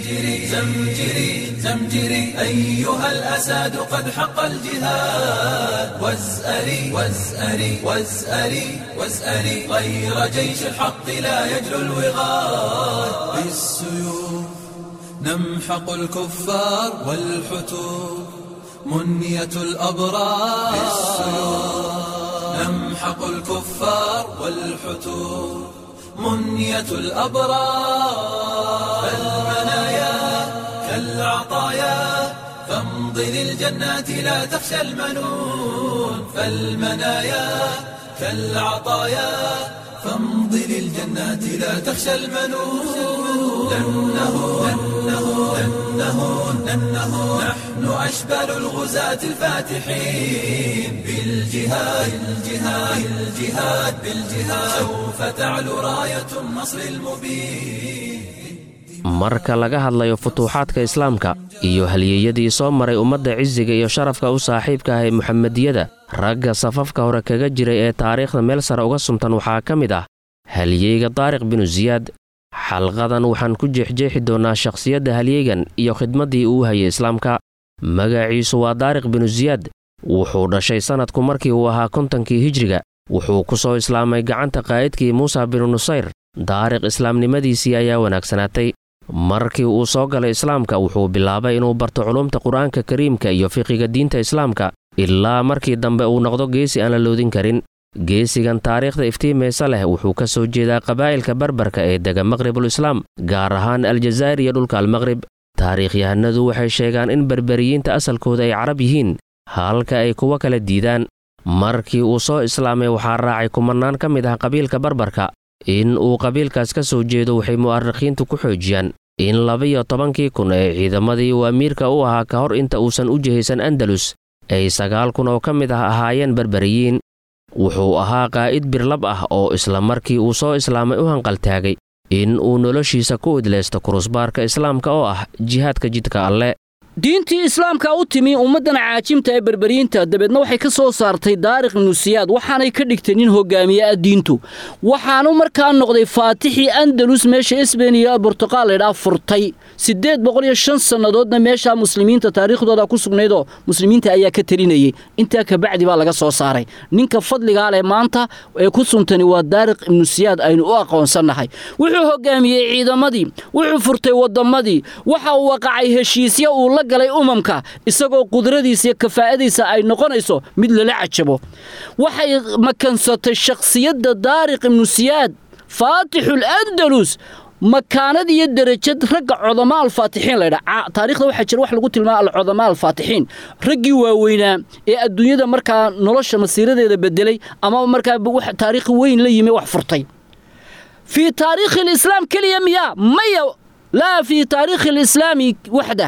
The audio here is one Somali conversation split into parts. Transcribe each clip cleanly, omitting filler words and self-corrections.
زمجري زمجري زمجري أيها الأساد قد حق الجهاد وازأري وازأري وازأري وازأري غير جيش الحق لا يجلو الوغاد بالسيوف نمحق الكفار والحتور منية الأبرار نمحق الكفار والحتور منية الأبرار فالمنايا كالعطايا فامضي للجنات لا تخشى المنون فالمنايا كالعطايا فامضي للجنات لا تخشى المنون لنه نحن أشبال الغزاة الفاتحين بالجهاد بالجهاد بالجهاد سوف تعلو راية النصر المبين. marka laga hadlayo futuuxaadka islaamka iyo halyeeyadii soo maray ummadda ciziga iyo sharafka u saaxiibka ah ee muxamadiyada ragga safafka hore kaga jiray ee taariikhda meel sare uga sumtan waxaa ka mid ah halyeeyga Taariq bin Ziyaad. xalqadan waxaan ku jeexjeexi doonaa shakhsiyadda halyeeygan iyo khidmadii uu hayay islaamka. magaciisu waa Taariq bin Ziyaad. wuxuu dhashay sanadku markii uu ahaa 50kii hijriga. wuxuu ku soo islaamay gacanta qaa'idkii Muusa bin Nusayr. Taariq islaamnimadiisii ayaa wanaagsanaatay. markii uu soo galay islaamka wuxuu bilaabay inuu barto culumta quraanka kariimka iyo fiqiga diinta islaamka ilaa markii dambe uu noqdo geesi aan la loodin karin. geesigan taariikhda iftiimaysa leh wuxuu ka soo jeedaa qabaa'ilka barbarka ee dega Maghribul Islaam gaar ahaan Aljazaa'ir iyo dhulka Al-Maghrib. taariikhyahanadu waxay sheegaan in berberiyiinta asalkooda ay carab yihiin halka ay kuwa kala diidaan. markii uu soo islaamay waxaa raacay kumanaan ka mid ah qabiilka barbarka. in uu qabiilkaas ka soo jeedo waxay mu'arrikhiintu ku xoojiyaan in 12,000 ee ciidamadii uu amiirka u ahaa ka hor inta uusan u jihaysan Andalus ay 9,000 oo ka mid ah ahaayeen berberiyiin. wuxuu ahaa qaa'id birlab ah oo isla markii uu soo islaamay u hanqaltaagay in uu noloshiisa ku idleysto kurusbaarka islaamka oo ah jihaadka jidka alle. diintii islaamka u timi ummadan caajimta ee berberiinta dabeedna waxay ka soo saartay Taariq bin Ziyaad waxaanay ka dhigtay nin hogaamiye diintu. waxaanu markaa noqday faatixii Andalus meesha Spain iyo Portugal ay furtay 805 sanadoodna meesha muslimiinta taariikhdooda ku sugnayd oo muslimiinta ayaa ka talinayay. inta ka bacdi baa laga soo saaray ninka fadliga leh maanta ee ku suntani waa Taariq bin Ziyaad aynu u aqoonsanahay. wuxuu hogaamiyay ciidamadii, wuxuu furtay wadamadii, waxa uu waqacay heshiisyo uu la galay umamka isagoo qudradiisa iyo kafaa'adiisa ay noqonayso mid la cajabo. waxay makansatay shakhsiyadda Taariq bin Ziyaad faatixul Andalus makaanad iyo darajad ragga cudama al-faatixiin leeyahay. taariikhda waxa jira wax lagu tilmaamo al-cudama al-faatixiin raggii waaweynaa ee adduunyada markaa nolosha masiiradeeda bedelay ama markaa wax taariikh weyn la yimid wax furtay. في تاريخ الإسلام كلية مية لا في تاريخ الإسلام وحده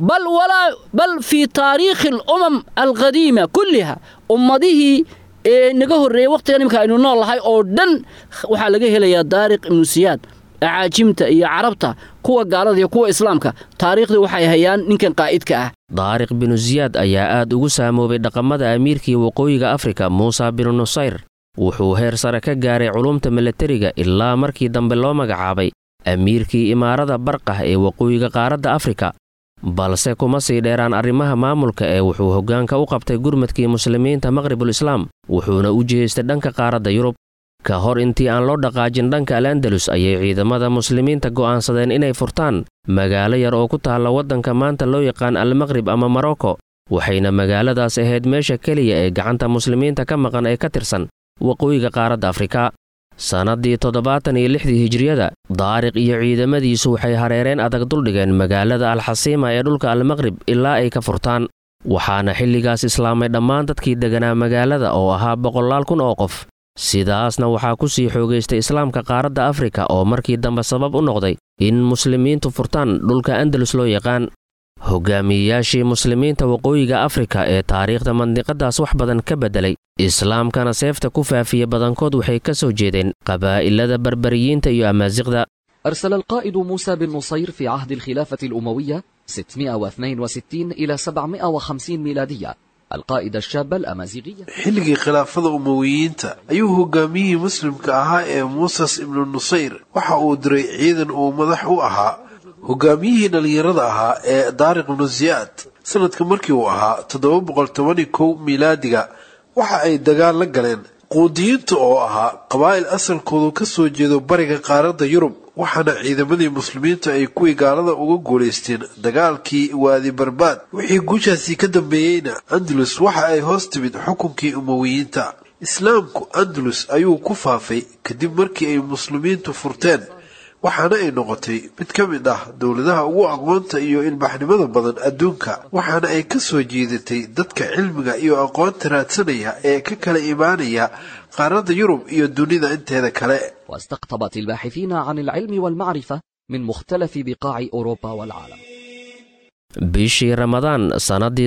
بل في تاريخ الأمم القديمة كلها أمده نجاه الرئي وقت يعني مكانه نور الله أو دن وحلقه ليا Taariq bin Ziyaad عاجمته يا عربته كوا قارد يا كوا إسلامك تاريخ ذي وحي هيان نكن قائد كأه. Taariq bin Ziyaad ayaa aad ugu saamoobay dhaqamada amiirkii waqooyiga Afrika Muusa bin Nusayr. wuxuu heer sare ka gaaray culumta milatariga ilaa markii dambe loo magacaabay amiirkii imaarada Barqah ee waqooyiga qaaradda Afrika. balse kuma sii dheeraan arrimaha maamulka ee wuxuu hoggaanka u qabtay gurmadkii muslimiinta Maghribul Islaam wuxuuna u jihaystay dhanka qaaradda Yurub. ka hor intii aan loo dhaqaajin dhanka Al-Andalus ayay ciidamada muslimiinta go'aansadeen inay furtaan magaalo yar oo ku taalla waddanka maanta loo yaqaan Al-Maghrib ama Morocco. waxayna magaaladaas ahayd meesha keliya ee gacanta muslimiinta ka maqan ee ka tirsan waqooyiga qaaradda Afrika. sanadii 76 hijriyada Taariq iyo ciidamadiisu waxay hareereen adag duldhigeen magaalada Al-Xasiima ee dhulka Al-Maghrib ilaa ay ka furtaan. waxaana xilligaas islaamay dhammaan dadkii deganaa magaalada oo ahaa 100,000 oo qof. sidaasna waxaa ku sii xoogaystay islaamka qaaradda Afrika oo markii dambe sabab u noqday in muslimiintu furtaan dhulka Andalus loo yaqaan. hogaamiyayaashii muslimiinta waqooyiga Afrika ee taariikhda mandiqadaas wax badan ka bedelay islaamkana seefta ku faafiya badankood waxay ka soo jeedeen qabaa'ilada berberiyiinta iyo amaaziqda. أرسل القائد موسى بن نصير في عهد الخلافة الأموية 662 إلى 750 ميلادية القائد الشاب الأمازيغي. xilligii khilaafada umawiyiinta ayuu hogaamiyihii muslimka ahaa ee Muusas ibn Nusayr waxa uu diray ciidan uu madax u ahaa hogaamiyihii dhalinyarada ahaa ee daariq ibnu ziyaad sanadka markii uu ahaa 711 miilaadiga waxa ay dagaal la galeen quudiyiinta oo ahaa qabaa'il asalkoodu ka soo jeedo bariga qaaradda Yurub waxaana ciidamadii muslimiinta ay kuwii gaalada uga guuleysteen dagaalkii waadi barbaad wixii guushaasi ka dambeeyayna Andalus waxa ay hoos timid xukunkii umawiyiinta islaamku Andalus ayuu ku faafay kadib markii ay muslimiintu furteen waxaana ay noqotay mid ka mid ah dawladaha ugu aqoonta iyo ilbaxnimada badan adduunka waxaana ay ka soo jeedatay dadka cilmiga iyo aqoonta raadsanaya ee ka kala imaanaya قارة يوروب يدونينا انت هذا كلاء واستقطبت الباحثين عن العلم والمعرفة من مختلف بقاع أوروبا والعالم bishii ramadaan sanadii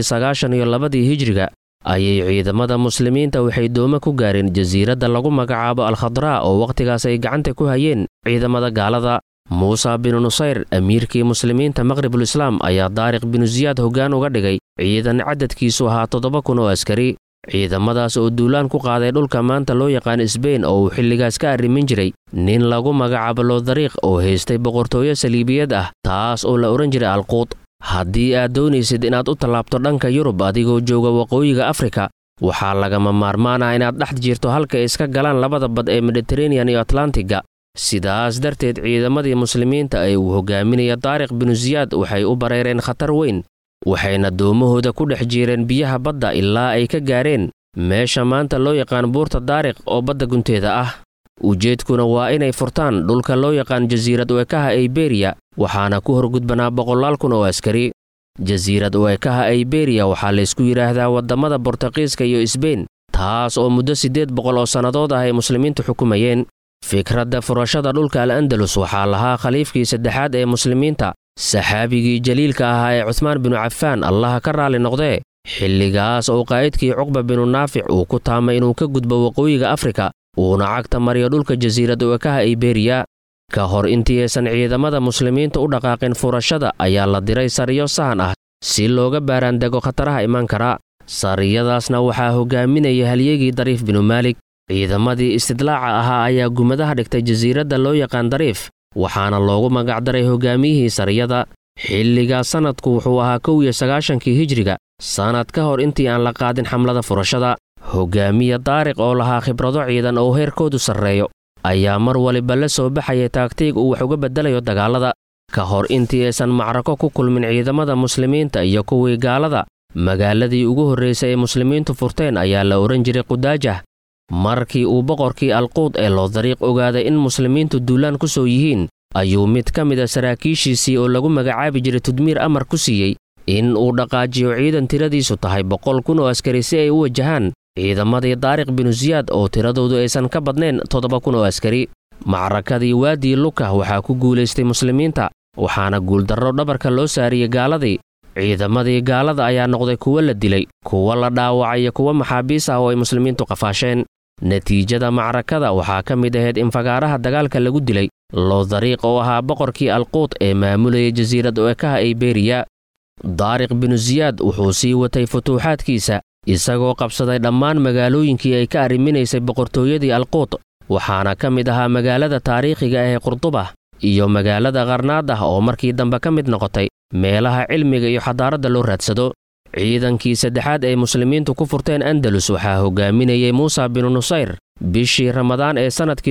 92 hijriga ayay ciidamada muslimiinta waxay dooma ku gaareen jasiiradda lagu magacaabo al-Khadraa oo waqtigaas ay gacanta ku hayeen ciidamada gaalada Muusa bin Nusayr amiirkii muslimiinta Maghribul Islaam ayaa Daariq bin Ziyaad hoggaan uga dhigay ciidan cadadkiisu ahaa 7,000 oo askari ciidamadaas oo duulaan ku qaaday dhulka maanta loo yaqaan Isbayn oo xilligaas ka arrimin jiray nin lagu magacaabo Loodariiq oo haystay boqortooyo saliibiyad ah taas oo la oran jiray Alquud haddii aad doonaysid inaad u tallaabto dhanka Yurub adigoo jooga waqooyiga Afrika waxaa lagama maarmaan ah inaad dhex jirto halka iska galaan labada bad ee Mediterranean iyo Atlantiga sidaas darteed ciidamadii muslimiinta ay uu hogaaminaya Daariq bin Ziyaad waxay u bareereen khatar weyn waxayna doomahooda ku dhex jireen biyaha badda ilaa ay ka gaareen meesha maanta loo yaqaan buurta Daariq oo badda gunteeda ah ujeedkuna waa inay furtaan dhulka loo yaqaan jasiirad Weekaha Iberia waxaana ku horgudbanaa 100,000 oo askari jasiirad Weekaha Iberia waxaa la isku yiraahdaa wadamada Boortaqiiska iyo Isbayn taas oo muddo 800 oo sanadood ah ay muslimiintu xukumayeen fikradda furashada dhulka Al-Andalus waxaa lahaa khaliifkii saddexaad ee muslimiinta saxaabigii jaliilka ahaa ee Uthman bin Affan Allah ka raali noqdee xilligaas oo qaa'idkii Uqba bin Naafic uu ku taamay inuu ka gudbo waqooyiga Afrika uuna cagta mariyo dhulka jasiirad Weekaha Iberia ka hor intii aysan ciidamada muslimiinta u dhaqaaqin furashada ayaa la diray sariyo sahan ah si looga baaraandego khataraha iman kara sariyadaasna waxaa hogaaminaya halyegii Dariif bin Maalik ciidamadii istidlaaca ahaa ayaa gumadaha dhigtay jasiiradda loo yaqaan Dariif waxaana loogu magac daray hogaamiyihii sariyada xilliga sanadku wuxuu ahaa 91 hijriga sanad ka hor intii aan la qaadin xamlada furashada hogaamiye Daariq oo lahaa khibrado ciidan oo heerkoodu sarreeyo ayaa mar waliba la soo baxay taagtiig uu wax uga bedelayo dagaalada ka hor intii aysan macrako ku kulmin ciidamada muslimiinta iyo kuwii gaalada magaaladii ugu horeysay ee muslimiintu furteen ayaa la oran jiray Qudaajah markii uu boqorkii Alquud ee Loodariiq ogaaday in muslimiintu duulaan ku soo yihiin ayuu mid ka mid ah saraakiishiisii oo lagu magacaabi jiray Tudmiir amar ku siiyay in uu dhaqaajiyo ciidan tiradiisu tahay 100,000 oo askari si ay u wajahaan ciidamadii Daariq bin Ziyaad oo tiradoodu aysan ka badnayn 7,000 oo askari macrakadii waadi Luka waxaa ku guuleystay muslimiinta waxaana guuldarro dhabarka loo saariyay gaaladii ciidamadii gaalada ayaa noqday kuwa la dilay kuwa la dhaawacay iyo kuwa maxaabiis ah oo ay muslimiintu qafaasheen natiijada macrakada waxaa ka mid ahayd in fagaaraha dagaalka lagu dilay Loodariiq oo ahaa boqorkii Alquud ee maamulayay jasiirad Weekaha Iberia Daariq bin Ziyaad wuxuu sii watay futuuxaadkiisa isagoo qabsaday dhammaan magaalooyinkii ay ka arriminaysay boqortooyadii Alquud waxaana ka mid ahaa magaalada taariikhiga ah ee Qurduba iyo magaalada Qarnaadah oo markii dambe ka mid noqotay meelaha cilmiga iyo xadaaradda loo raadsado ciidankii saddexaad ee muslimiintu ku furteen Andalus waxaa hogaaminayay Muusa bin Nusayr bishii Ramadaan ee sanadkii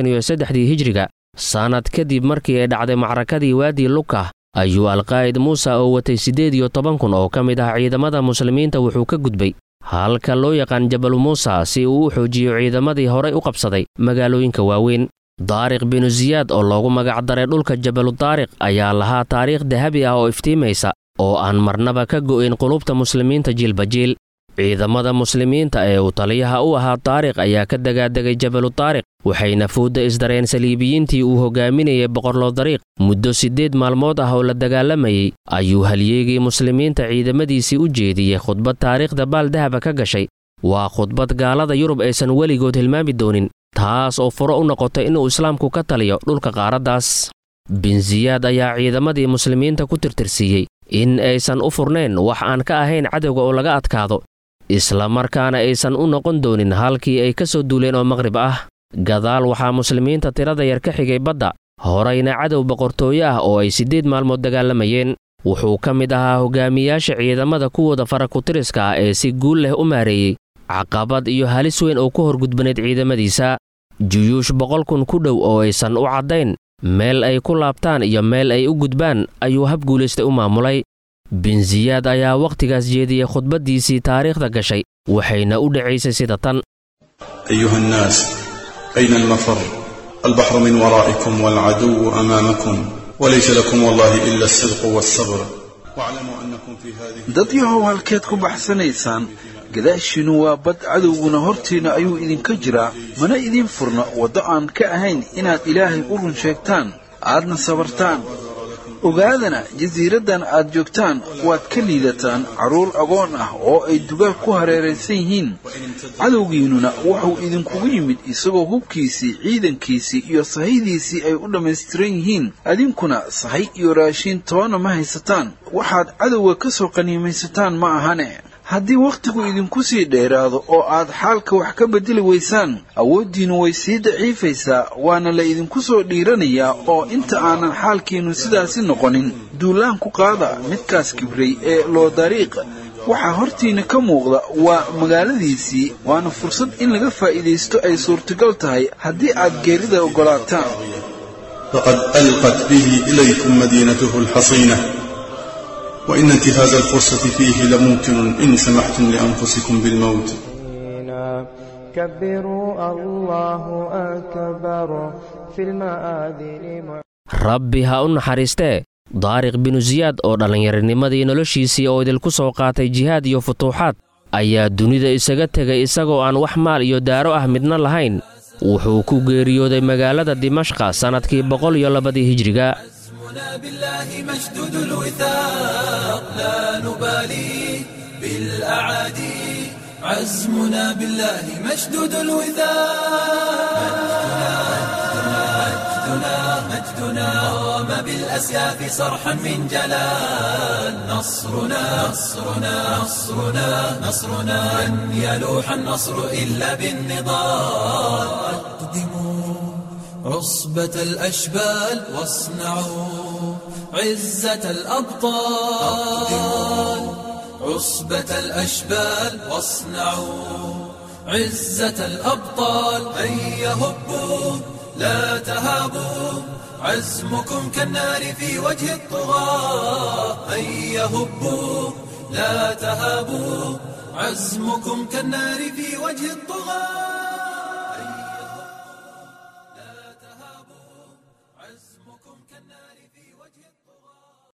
93 hijriga sanad kadib markii ay dhacday macrakadii waadi Luka ayuu alqaa'id Muusa oo watay 18,000 oo ka mid ah ciidamada muslimiinta wuxuu ka gudbay halka loo yaqaan Jabal Muusa si uu u xoojiyo ciidamadii horey u qabsaday magaalooyinka waaweyn Daariq bin Ziyaad oo loogu magac daray dhulka Jabal Daariq ayaa lahaa taariikh dahabi ah oo iftiimaysa oo aan marnaba ka go'in qulubta muslimiinta jiilba jiil ciidamada muslimiinta ee uu taliyaha u ahaa Daariq ayaa ka dagaadagay Jabal Daariq waxayna fuuda isdareen saliibiyiintii uu hogaaminayay boqor Loodariiq muddo 8 maalmood ah oo la dagaalamayay ayuu halyeegii muslimiinta ciidamadiisii u jeediyay khudbad taariikhda baal dahaba ka gashay waa khudbad gaalada Yurub aysan weligood hilmaami doonin taas oo furo u noqotay inuu islaamku ka taliyo dhulka qaaraddaas bin Ziyaad ayaa ciidamadii muslimiinta ku tirtirsiiyey in aysan u furneen wax aan ka ahayn cadowga oo laga adkaado isla markaana aysan u noqon doonin halkii ay ka soo duuleen oo Maghrib ah gadaal waxaa muslimiinta tirada yar ka xigay badda horayna cadow boqortooyo ah oo ay 8 maalmood dagaalamayeen. wuxuu ka mid ahaa hogaamiyaasha ciidamada kuwooda farakutiriska ah ee si guul leh u maareeyey caqabad iyo halis weyn oo ku horgudbaneed ciidamadiisa. juyuush 100 kun ku dhow oo aysan u caddayn meel ay ku laabtaan iyo meel ay u gudbaan ayuu hab guulaystay u maamulay. bin ziyaad ayaa wakhtigaas jeediyey khudbaddiisii taariikhda gashay waxayna u dhacaysay sida tan: أيها الناس أين المفر؟ البحر من ورائكم والعدو أمامكم وليس لكم والله إلا الصدق والصبر واعلموا أنكم في هذه dad yahow halkeed ku baxsanaysaan gadaashinu waa bad cadowguna hortiina ayuu idinka jiraa mana idin furna waddo aan ka ahayn inaad ilaahay u run sheegtaan aadna sabartaan. ogaadana jasiiraddan aad joogtaan waad ka liidataan carruur agoon ah oo ay dugaag ku hareeraysan yihiin. cadowgiinnuna wuxuu idinkugu yimid isagoo hubkiisii ciidankiisii iyo sahaydiisii ay u dhammaystiran yihiin, adinkuna sahay iyo raashiin toona ma haysataan. waxaad cadowga ka soo qaniimaysataan ma ahane. haddii wakhtigu idinku sii dheeraado oo aad xaalka wax ka beddeli weysaan, awooddiinnu way sii daciifaysaa waana la idinku soo dhiiranayaa oo inta aanan xaalkiinnu sidaasi noqonin duulaan ku qaada midkaas kibray ee loo dariiq. waxaa hortiina ka muuqda waa magaaladiisii, waana fursad in laga faa'iidaysto ay suurtagal tahay haddii aad geerida oggolaataan. فقد ألقت به إليكم مدينته الحصينة وإن انتهاز الفرصة فيه لممكن إن سمحتم لأنفسكم بالموت. كبروا الله أكبر في المآذن. rabbi ha u naxariistee daariq binu ziyaad oo dhallinyaranimadii noloshiisii oo idinku soo qaatay jihaad iyo futuuxaad ayaa dunida isaga tegay isagoo aan wax maal iyo daaro ah midna lahayn. wuxuu ku geeriyooday magaalada dimashqa sannadkii 102 hijriga. بالله مشدود الوثاق لا نبالي بالأعادي عزمنا بالله مشدود الوثاق مجدنا قام بالأسياف صرحا من جلال نصرنا نصرنا نصرنا نصرنا لن يلوح النصر إلا بالنضال. عصبة الأشبال واصنعوا عزة الأبطال. عصبة الأشبال واصنعوا عزة الأبطال. هيا هبوا لا تهابوا عزمكم كالنار في وجه الطغاة. هيا هبوا لا تهابوا عزمكم كالنار في وجه الطغاة.